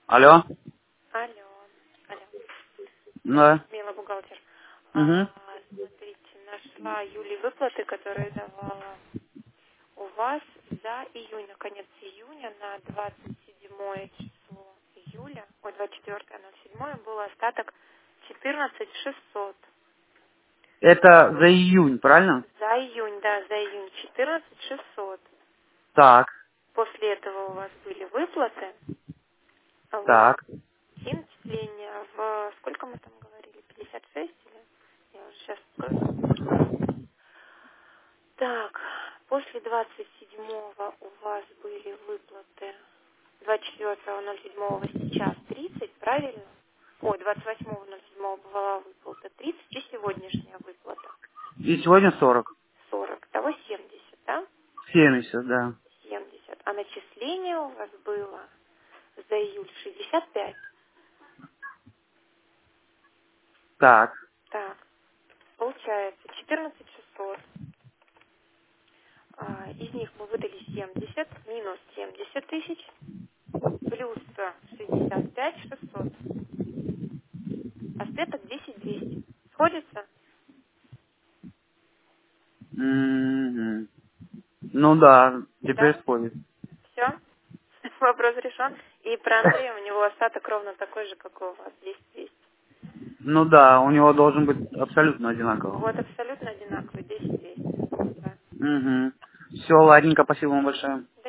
Алло? Алло, алло. Да. Мила, бухгалтер. Угу. Смотрите, нашла Юле выплаты, которые давала у вас за июнь, на конец июня, на 27 число июля, ой, 24.07 был остаток 14 600. Это за июнь, правильно? За июнь, да, за июнь 14 600. Так, После этого у вас были выплаты, вот, так. и начисления в, сколько мы там говорили, 56 или? Я уже сейчас открою. Так, после 27-го у вас были выплаты 24.07 сейчас 30, правильно? Ой, 28.07 была выплата 30 и сегодняшняя выплата И сегодня 40. 40. Того 70, да? 70, да. 70. А начисление у вас было за июль 65. Так. Так, получается 14 600. Из них мы выдали 70, минус 70 тысяч, плюс 65 600. Остаток 10 200. Сходится? Мгм. Ну да, теперь Да? сходит. Все? Вопрос решен. И про Андрея у него остаток ровно такой же, как и у вас, 10 200. Ну да, у него должен быть абсолютно одинаково. Вот абсолютно одинаковый, 10 200. Да. Угу. Все, ладненько, спасибо вам большое.